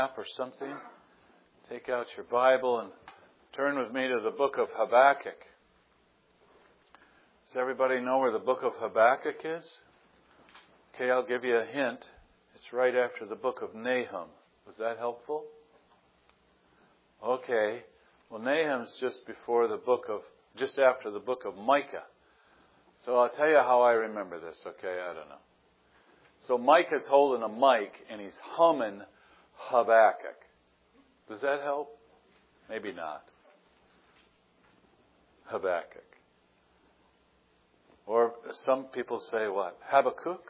app or something, take out your Bible and turn with me to the book of Habakkuk. Does everybody know where the book of Habakkuk is? Okay, I'll give you a hint. It's right after the book of Nahum. Was that helpful? Okay. Well, Nahum's just after the book of Micah. So I'll tell you how I remember this, okay? I don't know. So Micah's holding a mic and he's humming Habakkuk. Does that help? Maybe not. Habakkuk. Or some people say what? Habakkuk?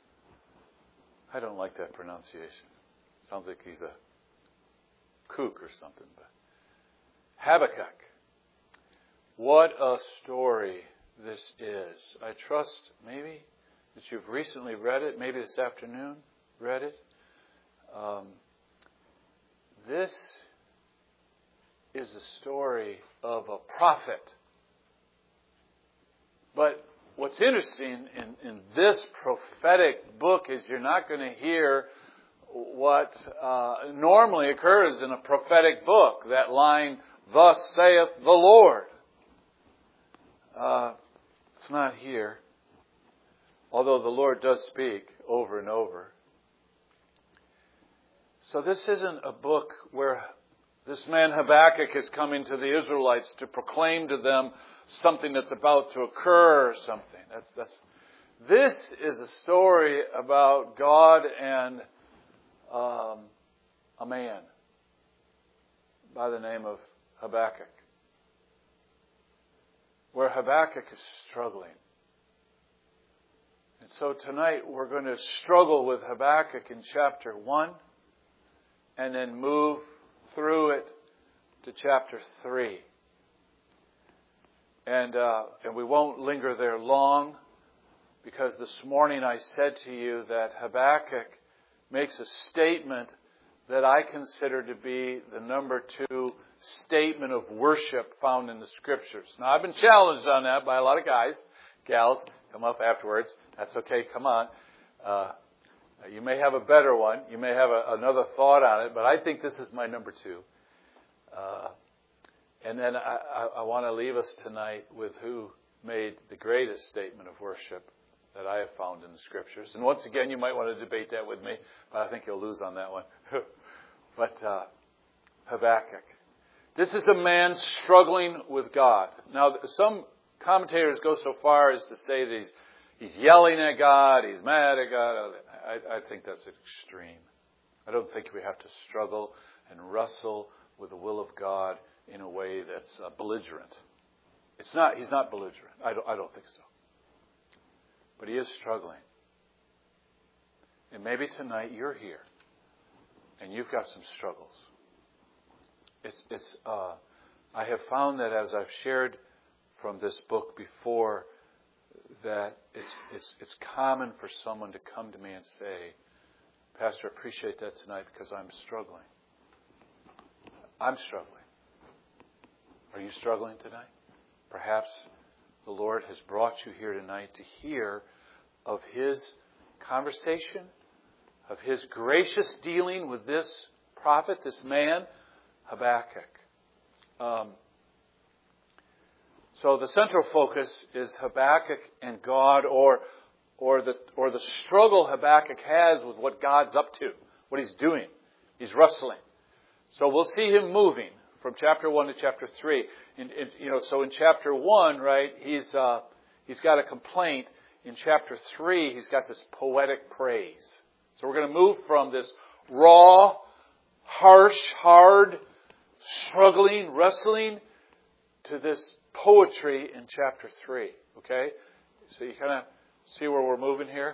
I don't like that pronunciation. Sounds like he's a kook or something. But Habakkuk. What a story this is. I trust maybe that you've recently read it, maybe this afternoon read it. This is a story of a prophet. But what's interesting in this prophetic book is you're not going to hear what normally occurs in a prophetic book. That line, "Thus saith the Lord." It's not here. Although the Lord does speak over and over. So this isn't a book where this man Habakkuk is coming to the Israelites to proclaim to them something that's about to occur or something. This is a story about God and a man by the name of Habakkuk, where Habakkuk is struggling. And so tonight we're going to struggle with Habakkuk in chapter 1 and then move through it to chapter 3. And we won't linger there long, because this morning I said to you that Habakkuk makes a statement that I consider to be the number 2 statement of worship found in the Scriptures. Now, I've been challenged on that by a lot of guys, gals, come up afterwards. That's okay, come on. You may have a better one. You may have another thought on it, but I think this is my number 2. And then I want to leave us tonight with who made the greatest statement of worship that I have found in the Scriptures. And once again, you might want to debate that with me, but I think you'll lose on that one. But Habakkuk. This is a man struggling with God. Now, some commentators go so far as to say that he's yelling at God, he's mad at God. I think that's extreme. I don't think we have to struggle and wrestle with the will of God in a way that's belligerent. He's not belligerent. I don't think so. But he is struggling. And maybe tonight you're here and you've got some struggles. I have found that as I've shared from this book before, that it's common for someone to come to me and say, "Pastor, I appreciate that tonight because I'm struggling." I'm struggling. Are you struggling tonight? Perhaps the Lord has brought you here tonight to hear of His conversation, of His gracious dealing with this prophet, this man, Habakkuk. So the central focus is Habakkuk and God, or the struggle Habakkuk has with what God's up to, what He's doing. He's wrestling. So we'll see him moving from chapter 1 to chapter 3. So in chapter 1, right, he's got a complaint. In chapter 3, he's got this poetic praise. So we're going to move from this raw, harsh, hard, struggling, wrestling, to this poetry in chapter 3. Okay? So you kind of see where we're moving here?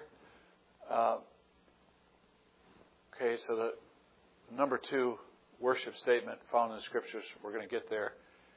Okay, so the number 2 worship statement found in the Scriptures, we're going to get there.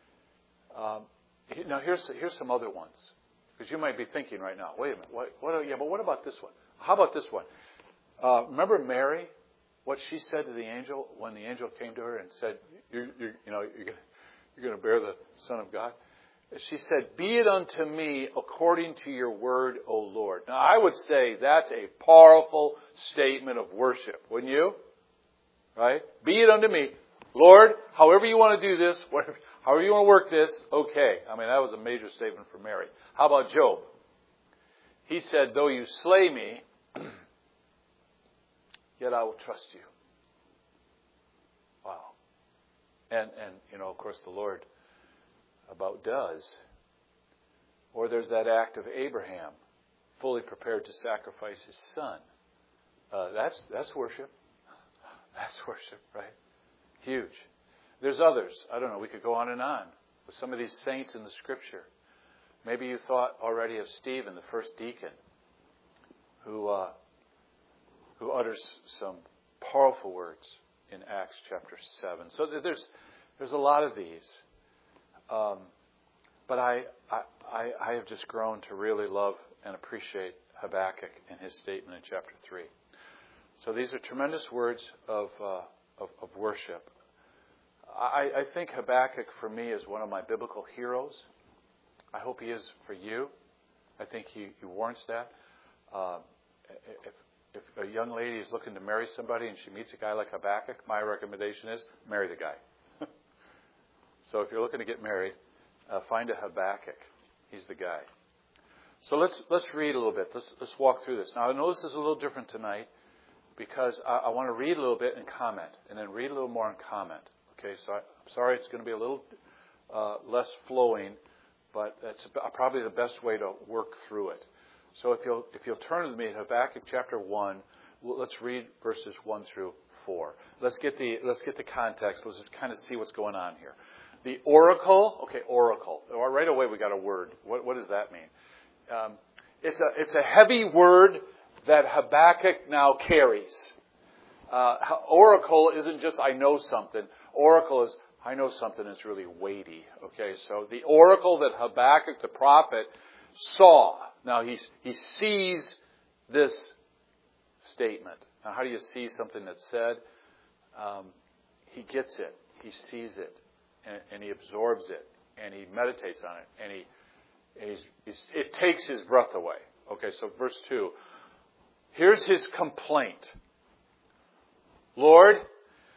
Now here's some other ones. Because you might be thinking right now, wait a minute, but what about this one? How about this one? Remember Mary? What she said to the angel when the angel came to her and said, "You're going to bear the Son of God." She said, "Be it unto me according to your word, O Lord." Now, I would say that's a powerful statement of worship, wouldn't you? Right? Be it unto me. Lord, however you want to do this, however you want to work this, okay. I mean, that was a major statement for Mary. How about Job? He said, though you slay me, yet I will trust you. Wow. And of course, the Lord about does. Or there's that act of Abraham, fully prepared to sacrifice his son. That's worship. That's worship, right? Huge. There's others. I don't know. We could go on with some of these saints in the Scripture. Maybe you thought already of Stephen, the first deacon, who utters some powerful words in Acts chapter 7. So there's a lot of these. But I have just grown to really love and appreciate Habakkuk and his statement in chapter 3. So these are tremendous words of worship. I think Habakkuk for me is one of my biblical heroes. I hope he is for you. I think he warrants that. If a young lady is looking to marry somebody and she meets a guy like Habakkuk, my recommendation is marry the guy. So if you're looking to get married, find a Habakkuk. He's the guy. So let's read a little bit. Let's walk through this. Now I know this is a little different tonight because I want to read a little bit and comment, and then read a little more and comment. Okay, so I'm sorry it's going to be a little less flowing, but that's probably the best way to work through it. So if you'll turn with me to Habakkuk chapter 1, let's read verses 1 through 4. Let's get the context. Let's just kind of see what's going on here. The oracle. Okay, oracle. Right away we got a word. What does that mean? It's a heavy word that Habakkuk now carries. Oracle isn't just I know something. Oracle is I know something that's really weighty. Okay, so the oracle that Habakkuk the prophet saw. Now he sees this statement. Now how do you see something that's said? He gets it. He sees it. And he absorbs it. And he meditates on it. And it takes his breath away. Okay, so verse 2. Here's his complaint. Lord,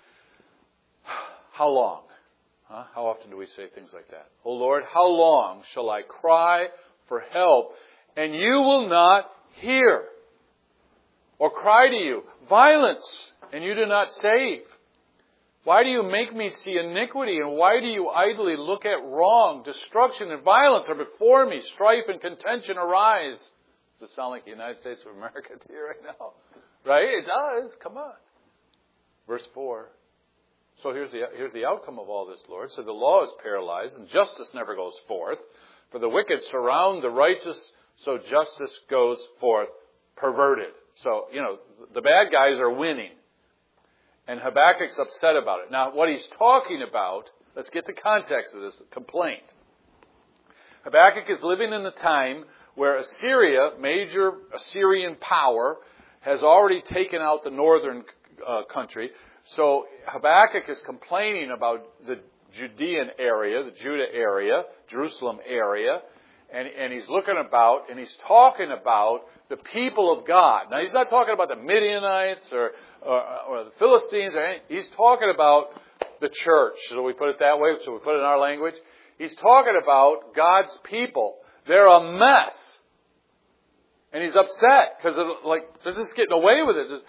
how long? How often do we say things like that? Oh Lord, how long shall I cry for help and you will not hear? Or cry to you, violence, and you do not save? Why do you make me see iniquity, and why do you idly look at wrong? Destruction and violence are before me. Strife and contention arise. Does it sound like the United States of America to you right now? Right? It does. Come on. Verse 4. So here's the outcome of all this, Lord. So the law is paralyzed, and justice never goes forth. For the wicked surround the righteous, so justice goes forth perverted. So, the bad guys are winning. And Habakkuk's upset about it. Now, what he's talking about, let's get the context of this complaint. Habakkuk is living in the time where Assyria, major Assyrian power, has already taken out the northern country. So Habakkuk is complaining about the Judean area, the Judah area, Jerusalem area, and he's looking about and he's talking about the people of God. Now he's not talking about the Midianites or the Philistines or anything. He's talking about the church. So we put it that way. So we put it in our language. He's talking about God's people. They're a mess, and he's upset because they're just getting away with it.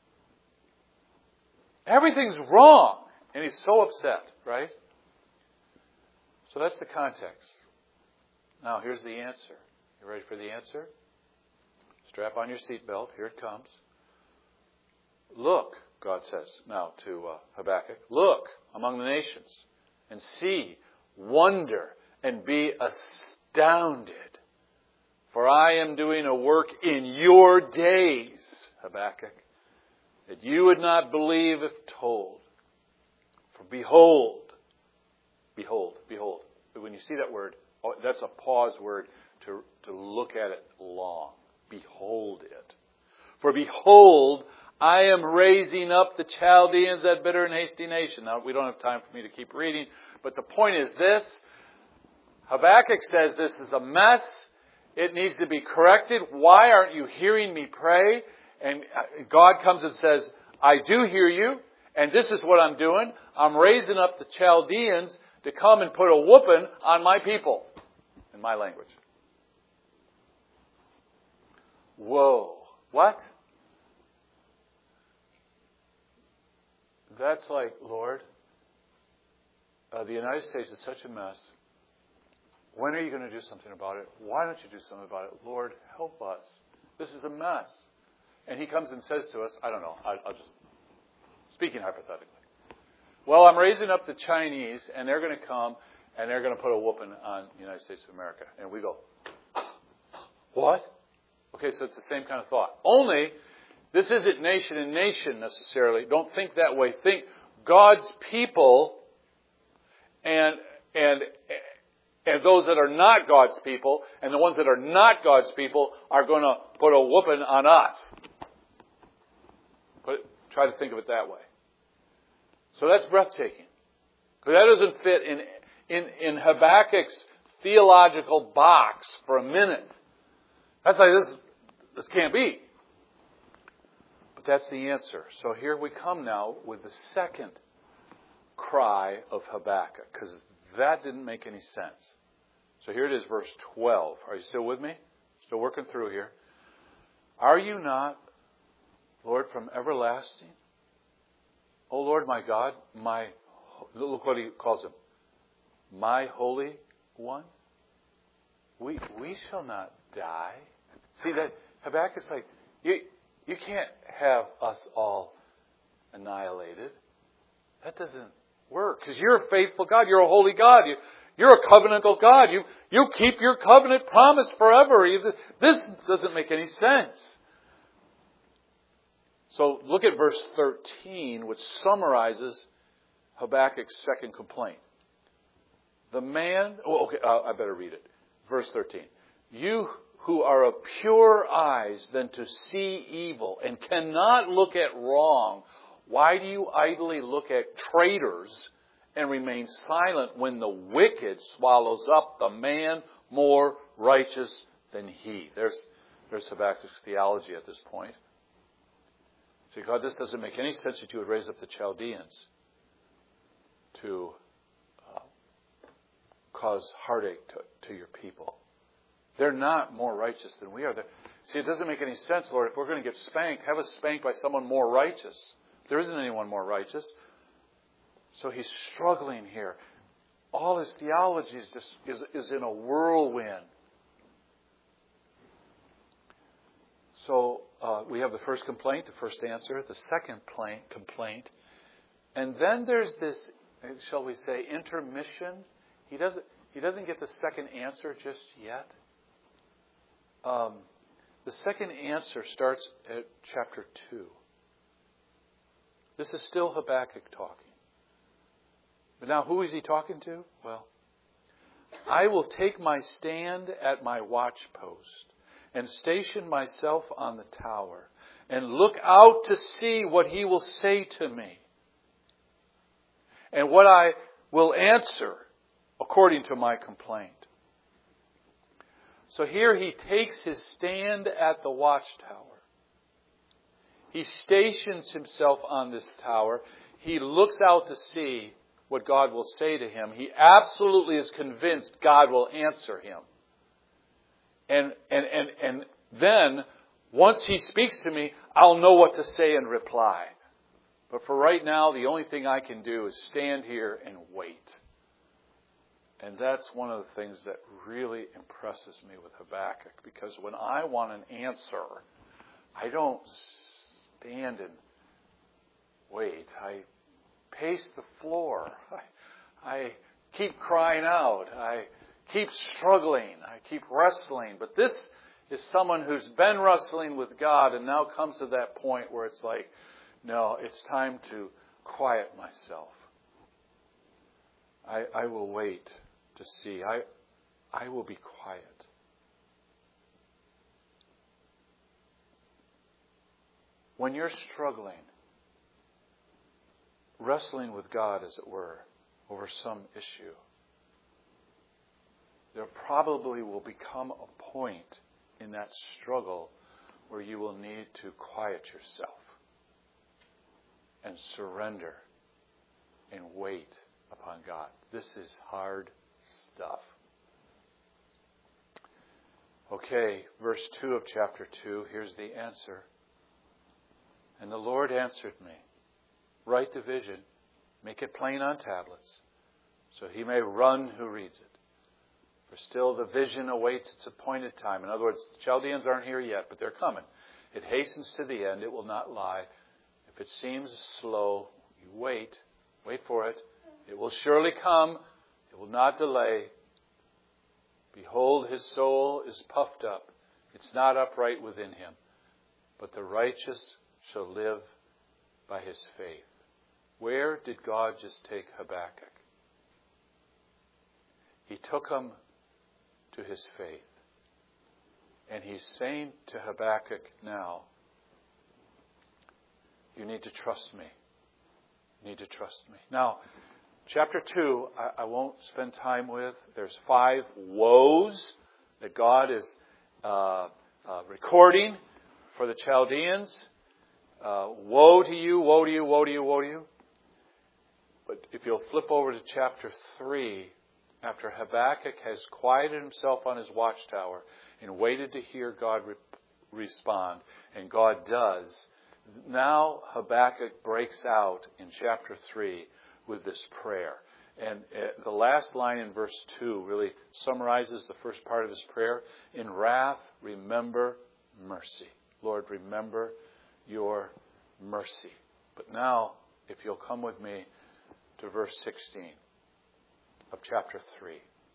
Everything's wrong, and he's so upset, right? So that's the context. Now, here's the answer. You ready for the answer? Strap on your seatbelt. Here it comes. Look, God says now to Habakkuk, look among the nations and see, wonder, and be astounded. For I am doing a work in your days, Habakkuk, that you would not believe if told. For behold. When you see that word, that's a pause word to look at it long. Behold it. For behold, I am raising up the Chaldeans, that bitter and hasty nation. Now, we don't have time for me to keep reading, but the point is this. Habakkuk says this is a mess. It needs to be corrected. Why aren't you hearing me pray? And God comes and says, I do hear you, And this is what I'm doing. I'm raising up the Chaldeans to come and put a whooping on my people. In my language. Whoa. What? That's like, Lord, the United States is such a mess. When are you going to do something about it? Why don't you do something about it? Lord, help us. This is a mess. And he comes and says to us, I don't know, I'll just, speaking hypothetically. Well, I'm raising up the Chinese, and they're going to come, and they're going to put a whooping on the United States of America. And we go, what? Okay, so it's the same kind of thought. Only, this isn't nation and nation necessarily. Don't think that way. Think God's people and those that are not God's people, and the ones that are not God's people are going to put a whooping on us. Try to think of it that way. So that's breathtaking. Because that doesn't fit in Habakkuk's theological box for a minute. That's like, this can't be. But that's the answer. So here we come now with the second cry of Habakkuk. Because that didn't make any sense. So here it is, verse 12. Are you still with me? Still working through here. Are you not, Lord, from everlasting? O Lord, my God, look what he calls him. My Holy One? We shall not die. See, that Habakkuk's like, you can't have us all annihilated. That doesn't work. Because you're a faithful God. You're a holy God. You're a covenantal God. You keep your covenant promise forever. This doesn't make any sense. So look at verse 13, which summarizes Habakkuk's second complaint. The man... I better read it. Verse 13. You who are of purer eyes than to see evil and cannot look at wrong, why do you idly look at traitors and remain silent when the wicked swallows up the man more righteous than he? There's Habakkuk's theology at this point. See, God, this doesn't make any sense that you would raise up the Chaldeans to cause heartache to your people. They're not more righteous than we are. See, it doesn't make any sense, Lord. If we're going to get spanked, have us spanked by someone more righteous. There isn't anyone more righteous. So he's struggling here. All his theology is in a whirlwind. So we have the first complaint, the first answer, the second complaint. And then there's this, shall we say, intermission. He doesn't get the second answer just yet. The second answer starts at chapter 2. This is still Habakkuk talking. But now who is he talking to? Well, I will take my stand at my watchpost and station myself on the tower and look out to see what he will say to me and what I will answer according to my complaint. So here he takes his stand at the watchtower. He stations himself on this tower. He looks out to see what God will say to him. He absolutely is convinced God will answer him. And then, once he speaks to me, I'll know what to say and reply. But for right now, the only thing I can do is stand here and wait. And that's one of the things that really impresses me with Habakkuk. Because when I want an answer, I don't stand and wait. I pace the floor. I keep crying out. I keep struggling. I keep wrestling. But this is someone who's been wrestling with God and now comes to that point where it's like, no, it's time to quiet myself. I will wait to see. I will be quiet. When you're struggling, wrestling with God, as it were, over some issue, there probably will become a point in that struggle where you will need to quiet yourself. and surrender and wait upon God. This is hard stuff. Okay, verse 2 of chapter 2, here's the answer. And the Lord answered me, write the vision, make it plain on tablets, so he may run who reads it. For still the vision awaits its appointed time. In other words, the Chaldeans aren't here yet, but they're coming. It hastens to the end, it will not lie. If it seems slow, you wait for it. It will surely come, it will not delay. Behold, his soul is puffed up. It's not upright within him. But the righteous shall live by his faith. Where did God just take Habakkuk? He took him to his faith. And he's saying to Habakkuk now, you need to trust me. You need to trust me. Now, chapter 2, I won't spend time with. There's 5 woes that God is recording for the Chaldeans. Woe to you, woe to you, woe to you, woe to you. But if you'll flip over to chapter 3, after Habakkuk has quieted himself on his watchtower and waited to hear God respond, and God does, now Habakkuk breaks out in chapter 3 with this prayer. And the last line in verse 2 really summarizes the first part of his prayer. In wrath, remember mercy. Lord, remember your mercy. But now, if you'll come with me to verse 16 of chapter 3.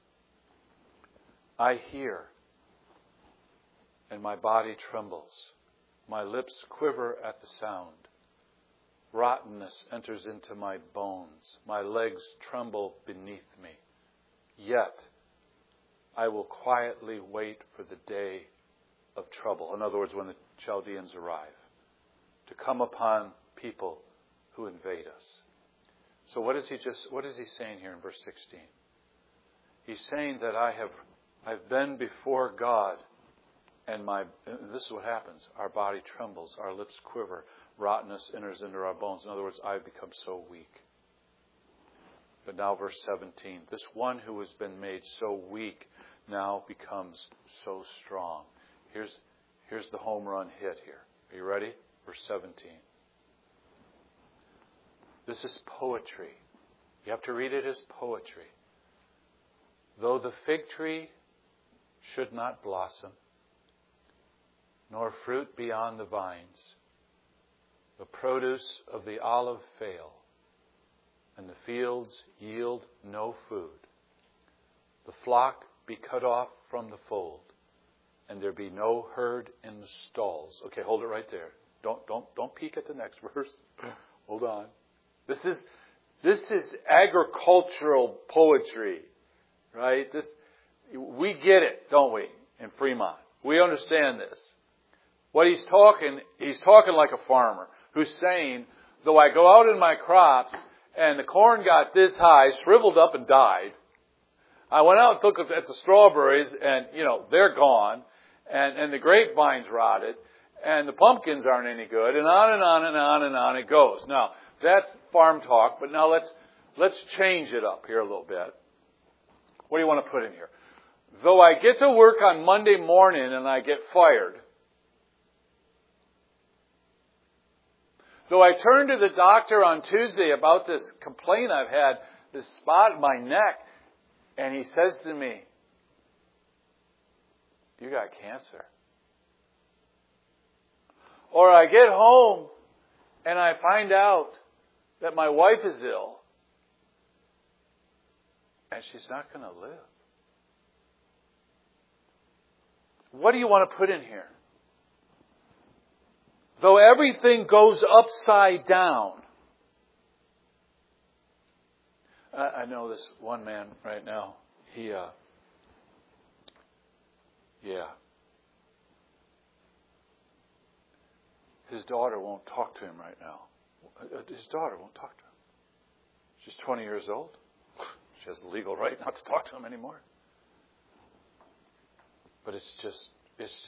I hear, and my body trembles. My lips quiver at the sound. Rottenness enters into my bones. My legs tremble beneath me. Yet, I will quietly wait for the day of trouble. In other words, when the Chaldeans arrive, to come upon people who invade us. So what is he saying here in verse 16? He's saying that I've been before God, and this is what happens. Our body trembles, our lips quiver, rottenness enters into our bones. In other words, I've become so weak. But now verse 17, this one who has been made so weak now becomes so strong. Here's the home run hit here. Are you ready? Verse 17. This is poetry. You have to read it as poetry. Though the fig tree should not blossom, nor fruit be on the vines, the produce of the olive fail, and the fields yield no food, the flock be cut off from the fold, and there be no herd in the stalls. Okay, hold it right there. Don't peek at the next verse. Hold on. This is agricultural poetry, right? We get it, don't we, in Fremont? We understand this. What he's talking like a farmer who's saying, though I go out in my crops and the corn got this high, shriveled up and died, I went out and looked at the strawberries and, they're gone, and the grapevines rotted, and the pumpkins aren't any good, and on and on and on and on it goes. Now, that's farm talk, but now let's change it up here a little bit. What do you want to put in here? Though I get to work on Monday morning and I get fired, though I turn to the doctor on Tuesday about this complaint I've had, this spot in my neck, and he says to me, you got cancer. Or I get home and I find out that my wife is ill and she's not going to live. What do you want to put in here? Though everything goes upside down. I know this one man right now. His daughter won't talk to him right now. His daughter won't talk to him. She's 20 years old. She has the legal right not to talk to him anymore. But it's just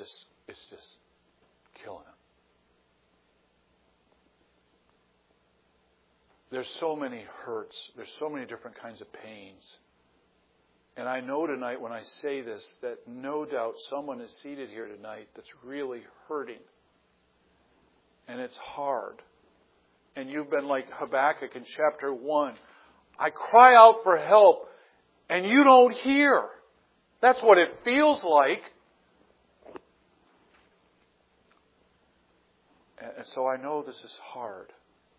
killing him. There's so many hurts. There's so many different kinds of pains. And I know tonight when I say this that no doubt someone is seated here tonight that's really hurting. And it's hard. And you've been like Habakkuk in chapter 1. I cry out for help and you don't hear. That's what it feels like. And so I know this is hard.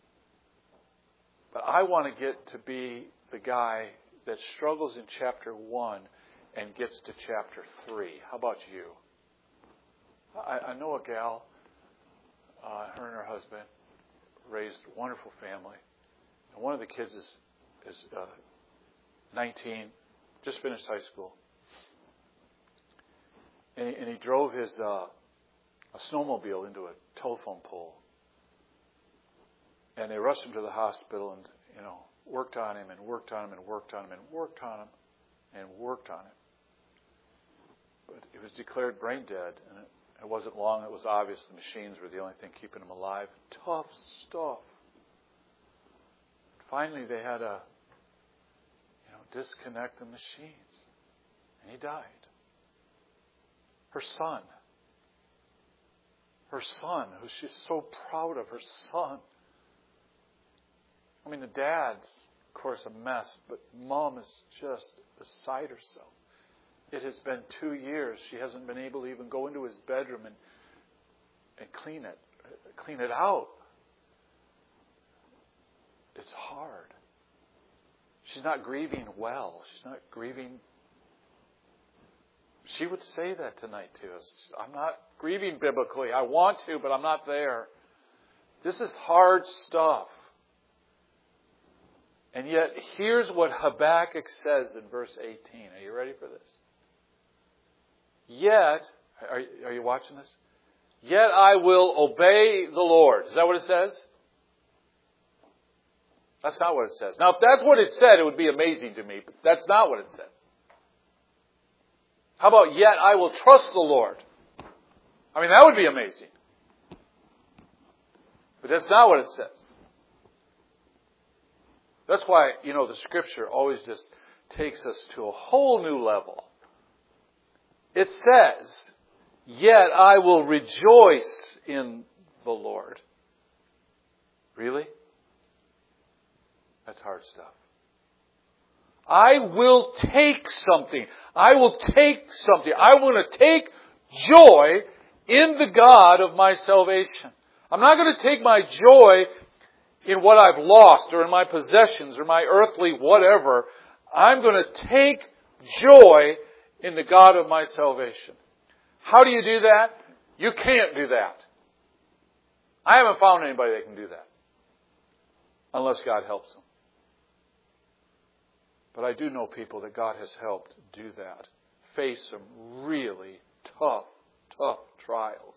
But I want to get to be the guy that struggles in chapter 1 and gets to chapter 3. How about you? I know a gal, her and her husband raised a wonderful family. And one of the kids is 19, just finished high school. And he drove his a snowmobile into a telephone pole. And they rushed him to the hospital and, worked on him and worked on him and worked on him and worked on him and worked on him. But he was declared brain dead, and it wasn't long. It was obvious the machines were the only thing keeping him alive. Tough stuff. Finally, they had to, disconnect the machines, and he died. Her son, who she's so proud of, her son. I mean, the dad's, of course, a mess, but Mom is just beside herself. It has been 2 years. She hasn't been able to even go into his bedroom and clean it out. It's hard. She's not grieving well. She's not grieving. She would say that tonight to us. I'm not grieving biblically. I want to, but I'm not there. This is hard stuff. And yet, here's what Habakkuk says in verse 18. Are you ready for this? Yet, are you watching this? Yet I will obey the Lord. Is that what it says? That's not what it says. Now, if that's what it said, it would be amazing to me, but that's not what it says. How about, yet I will trust the Lord? I mean, that would be amazing. But that's not what it says. That's why, the Scripture always just takes us to a whole new level. It says, yet I will rejoice in the Lord. Really? That's hard stuff. I will take something. I want to take joy in the God of my salvation. I'm not going to take my joy in what I've lost or in my possessions or my earthly whatever. I'm going to take joy in the God of my salvation. How do you do that? You can't do that. I haven't found anybody that can do that. Unless God helps them. But I do know people that God has helped do that. Face some really tough trials.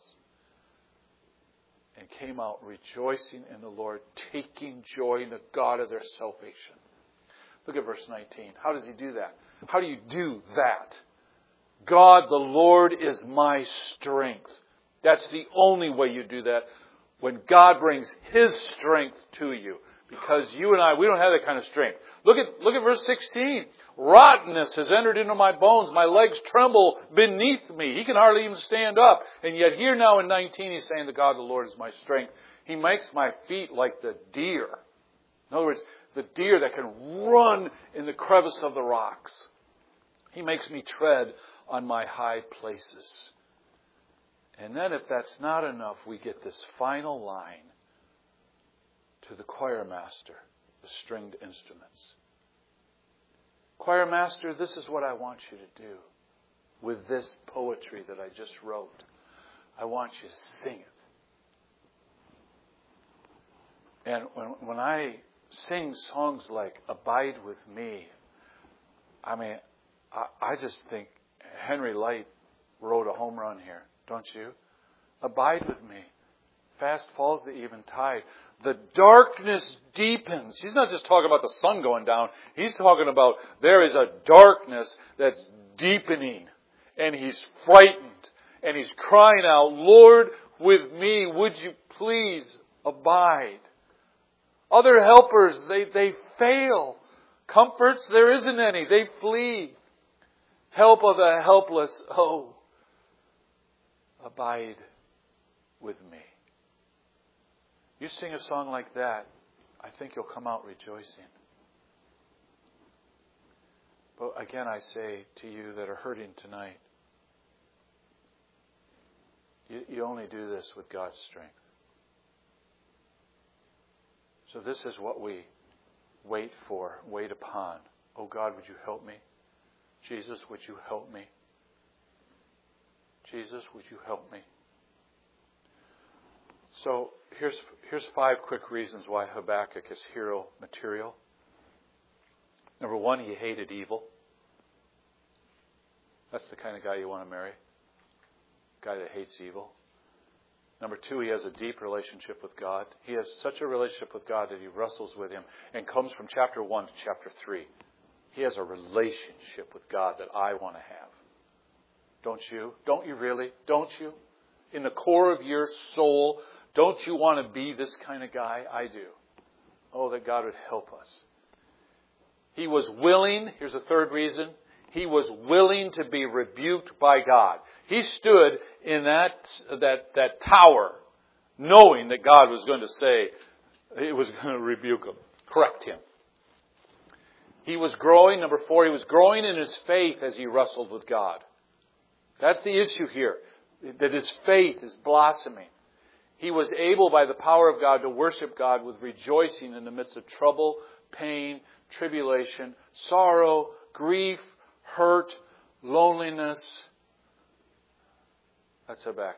And came out rejoicing in the Lord, taking joy in the God of their salvation. Look at verse 19. How does he do that? How do you do that? God, the Lord, is my strength. That's the only way you do that. When God brings His strength to you. Because you and I, we don't have that kind of strength. Look at verse 16. Rottenness has entered into my bones. My legs tremble beneath me. He can hardly even stand up. And yet here now in 19 he's saying, the God, the Lord, is my strength. He makes my feet like the deer. In other words, the deer that can run in the crevice of the rocks. He makes me tread on my high places. And then if that's not enough, we get this final line to the choir master, the stringed instruments. Choir master, this is what I want you to do with this poetry that I just wrote. I want you to sing it. And when I sing songs like Abide With Me, I just think Henry Light wrote a home run here, don't you? Abide with me. Fast falls the eventide. The darkness deepens. He's not just talking about the sun going down. He's talking about there is a darkness that's deepening. And he's frightened. And he's crying out, Lord, with me, would you please abide? Other helpers, they fail. Comforts, there isn't any. They flee. Help of the helpless, oh, abide with me. You sing a song like that, I think you'll come out rejoicing. But again, I say to you that are hurting tonight, you only do this with God's strength. So this is what we wait for, wait upon. Oh God, would you help me? Jesus, would you help me? Jesus, would you help me? So here's 5 quick reasons why Habakkuk is hero material. Number 1, he hated evil. That's the kind of guy you want to marry. A guy that hates evil. Number 2, he has a deep relationship with God. He has such a relationship with God that he wrestles with Him and comes from chapter 1 to chapter 3. He has a relationship with God that I want to have. Don't you? Don't you really? Don't you? In the core of your soul, don't you want to be this kind of guy? I do. Oh, that God would help us. He was willing, here's a third reason, he was willing to be rebuked by God. He stood in that tower knowing that God was going to say, it was going to rebuke him, correct him. He was growing, number 4, he was growing in his faith as he wrestled with God. That's the issue here, that his faith is blossoming. He was able, by the power of God, to worship God with rejoicing in the midst of trouble, pain, tribulation, sorrow, grief, hurt, loneliness. That's Habakkuk.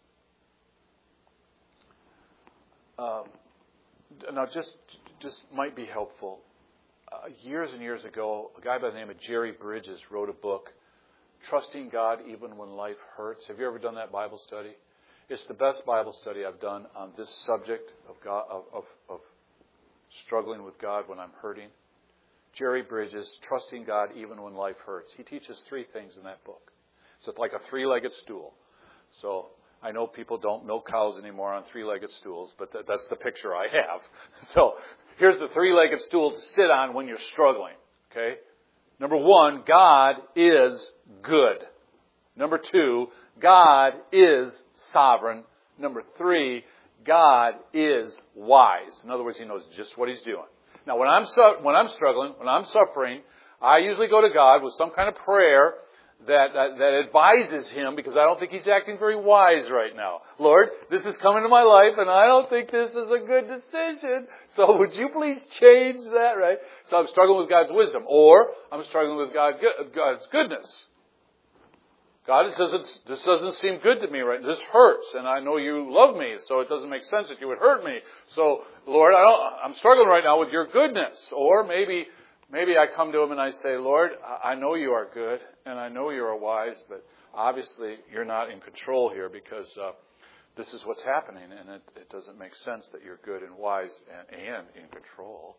Now, just might be helpful. Years and years ago, a guy by the name of Jerry Bridges wrote a book, Trusting God Even When Life Hurts. Have you ever done that Bible study? It's the best Bible study I've done on this subject of God, of struggling with God when I'm hurting. Jerry Bridges, Trusting God Even When Life Hurts. He teaches 3 things in that book. It's like a 3-legged stool. So I know people don't milk cows anymore on 3-legged stools, but that's the picture I have. So here's the 3-legged stool to sit on when you're struggling. Okay? Number 1, God is good. Number 2, God is sovereign. Number 3, God is wise. In other words, He knows just what He's doing. Now, when I'm struggling, when I'm suffering, I usually go to God with some kind of prayer that advises Him, because I don't think He's acting very wise right now. Lord, this is coming to my life, and I don't think this is a good decision. So would you please change that, right? So I'm struggling with God's wisdom, or I'm struggling with God's goodness. God, this doesn't seem good to me right now. This hurts, and I know you love me, so it doesn't make sense that you would hurt me. So, Lord, I'm struggling right now with your goodness. Or maybe I come to Him and I say, Lord, I know you are good, and I know you are wise, but obviously you're not in control here, because this is what's happening, and it doesn't make sense that you're good and wise and in control.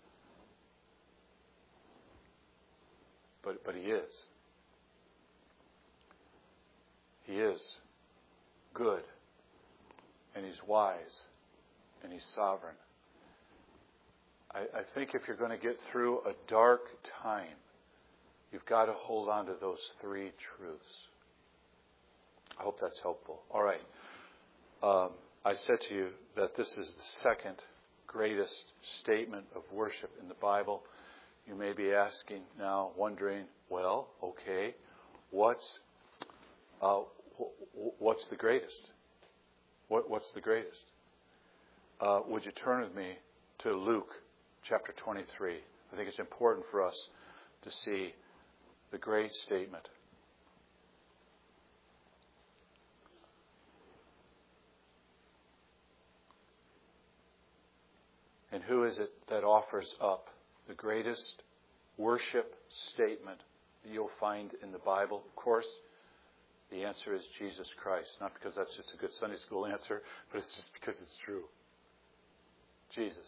But He is. He is good, and He's wise, and He's sovereign. I think if you're going to get through a dark time, you've got to hold on to those 3 truths. I hope that's helpful. All right. I said to you that this is the second greatest statement of worship in the Bible. You may be asking now, wondering, well, okay, what's the greatest? What's the greatest? Would you turn with me to Luke chapter 23? I think it's important for us to see the great statement. And who is it that offers up the greatest worship statement that you'll find in the Bible? Of course, the answer is Jesus Christ. Not because that's just a good Sunday school answer, but it's just because it's true. Jesus.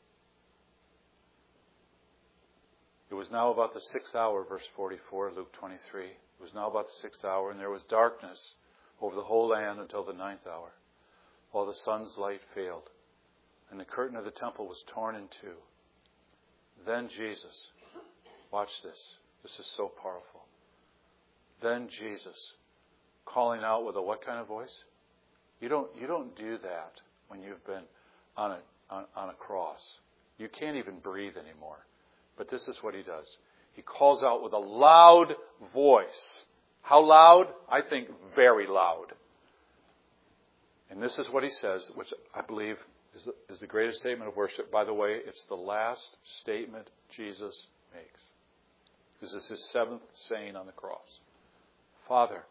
It was now about the 6th hour, verse 44, Luke 23. It was now about the 6th hour, and there was darkness over the whole land until the 9th hour, while the sun's light failed, and the curtain of the temple was torn in two. Then Jesus, watch this. This is so powerful. Then Jesus, calling out with a what kind of voice? You don't do that when you've been on a cross. You can't even breathe anymore. But this is what he does. He calls out with a loud voice. How loud? I think very loud. And this is what he says, which I believe is the greatest statement of worship. By the way, it's the last statement Jesus makes. This is his seventh saying on the cross. Father,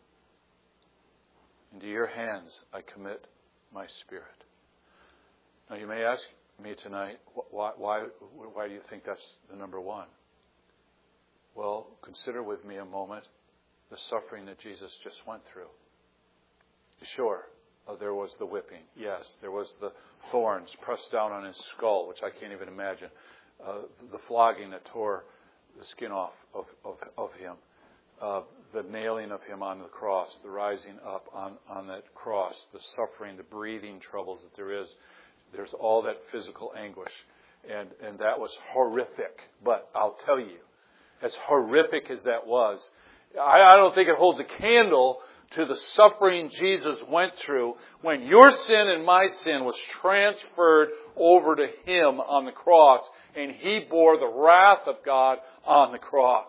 into your hands I commit my spirit. Now you may ask me tonight, why do you think that's the number one? Well, consider with me a moment the suffering that Jesus just went through. Sure, there was the whipping. Yes, there was the thorns pressed down on his skull, which I can't even imagine. The flogging that tore the skin off of him. The nailing of him on the cross, the rising up on that cross, the suffering, the breathing troubles that there is. There's all that physical anguish. And that was horrific. But I'll tell you, as horrific as that was, I don't think it holds a candle to the suffering Jesus went through when your sin and my sin was transferred over to him on the cross, and he bore the wrath of God on the cross.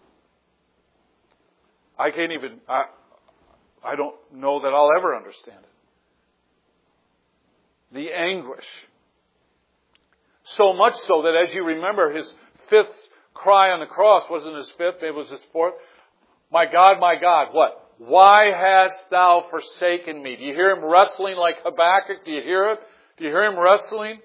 I don't know that I'll ever understand it. The anguish. So much so that, as you remember, his fifth cry on the cross wasn't his fifth, maybe it was his fourth. My God, what? Why hast thou forsaken me? Do you hear him wrestling like Habakkuk? Do you hear it? Do you hear him wrestling?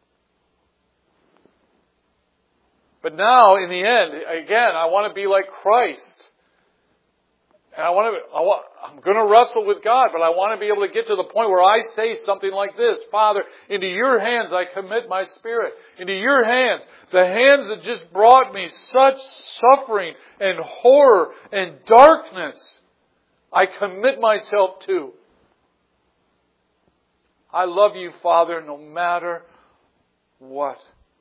But now, in the end, again, I want to be like Christ. And I'm going to wrestle with God, but I want to be able to get to the point where I say something like this. Father, into your hands I commit my spirit. Into your hands, the hands that just brought me such suffering and horror and darkness, I commit myself to. I love you, Father, no matter what.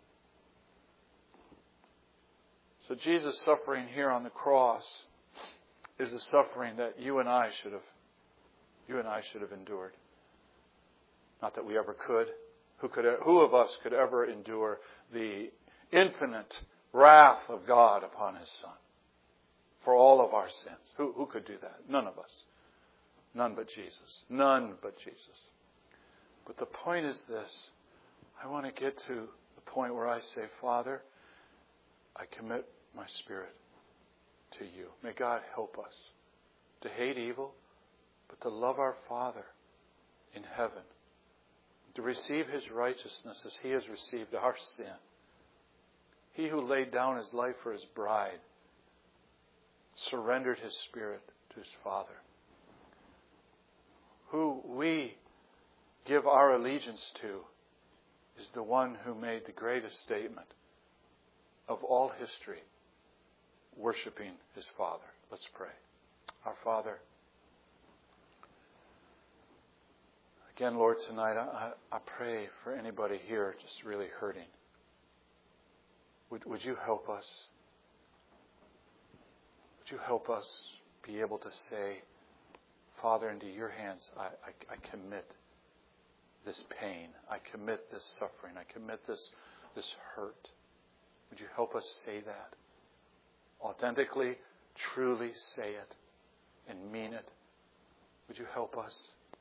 So Jesus' suffering here on the cross is the suffering that you and I should have endured. Not that we ever could. Who of us could ever endure the infinite wrath of God upon his Son for all of our sins? Who could do that? None of us. None but Jesus. None but Jesus. But the point is this. I want to get to the point where I say, Father, I commit my spirit to you. May God help us to hate evil, but to love our Father in heaven, to receive his righteousness as he has received our sin. He who laid down his life for his bride surrendered his spirit to his Father. Who we give our allegiance to is the one who made the greatest statement of all history, worshiping his Father. Let's pray. Our Father, again, Lord, tonight I pray for anybody here just really hurting. Would you help us? Would you help us be able to say, Father, into your hands I commit this pain. I commit this suffering. I commit this hurt. Would you help us say that? Authentically, truly say it and mean it. Would you help us?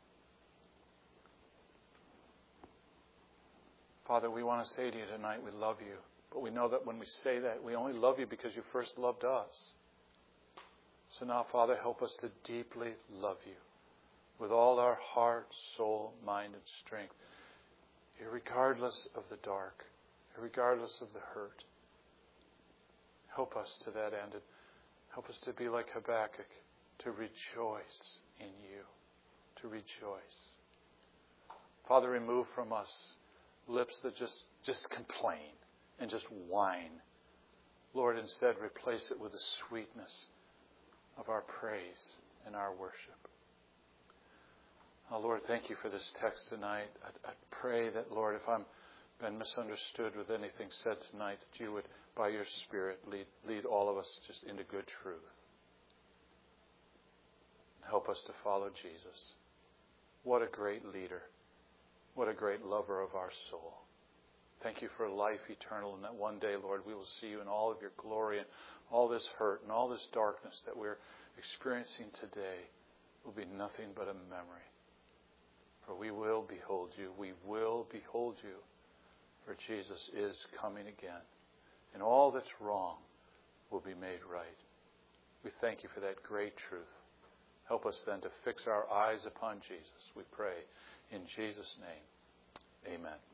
Father, we want to say to you tonight, we love you. But we know that when we say that, we only love you because you first loved us. So now, Father, help us to deeply love you with all our heart, soul, mind, and strength, irregardless of the dark, irregardless of the hurt. Help us to that end, and help us to be like Habakkuk, to rejoice in you, to rejoice. Father, remove from us lips that just complain and just whine. Lord, instead replace it with the sweetness of our praise and our worship. Oh, Lord, thank you for this text tonight. I pray that, Lord, if I'm been misunderstood with anything said tonight, that you would, by your Spirit, lead all of us just into good truth. Help us to follow Jesus. What a great leader. What a great lover of our soul. Thank you for life eternal, and that one day, Lord, we will see you in all of your glory, and all this hurt and all this darkness that we're experiencing today will be nothing but a memory. For we will behold you. We will behold you. For Jesus is coming again. And all that's wrong will be made right. We thank you for that great truth. Help us then to fix our eyes upon Jesus, we pray. In Jesus' name, amen.